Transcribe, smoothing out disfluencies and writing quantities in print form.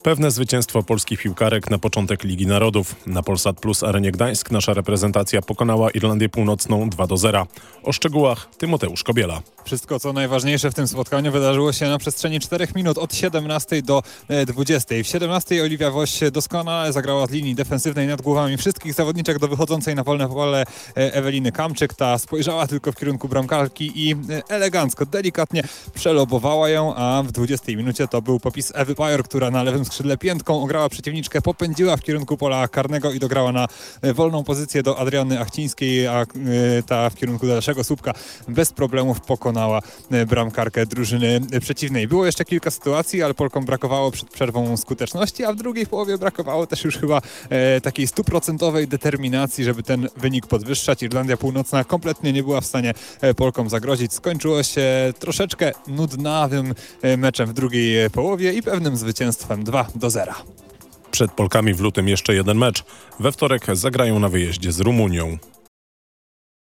Pewne zwycięstwo polskich piłkarek na początek Ligi Narodów. Na Polsat Plus Arenie Gdańsk nasza reprezentacja pokonała Irlandię Północną 2-0. O szczegółach Tymoteusz Kobiela. Wszystko, co najważniejsze w tym spotkaniu, wydarzyło się na przestrzeni 4 minut od 17 do 20. W 17 Oliwia Woś doskonale zagrała z linii defensywnej nad głowami wszystkich zawodniczek do wychodzącej na wolne pole Eweliny Kamczyk. Ta spojrzała tylko w kierunku bramkarki i elegancko, delikatnie przelobowała ją, a w 20 minucie to był popis Ewy Pajor, która na lewym skrzydle piętką ograła przeciwniczkę, popędziła w kierunku pola karnego i dograła na wolną pozycję do Adriany Achcińskiej, a ta w kierunku dalszego słupka bez problemów pokonała bramkarkę drużyny przeciwnej. Było jeszcze kilka sytuacji, ale Polkom brakowało przed przerwą skuteczności, a w drugiej połowie brakowało też już chyba takiej 100% determinacji, żeby ten wynik podwyższać. Irlandia Północna kompletnie nie była w stanie Polkom zagrozić. Skończyło się troszeczkę nudnawym meczem w drugiej połowie i pewnym zwycięstwem 2-0. Przed Polkami w lutym jeszcze jeden mecz. We wtorek zagrają na wyjeździe z Rumunią.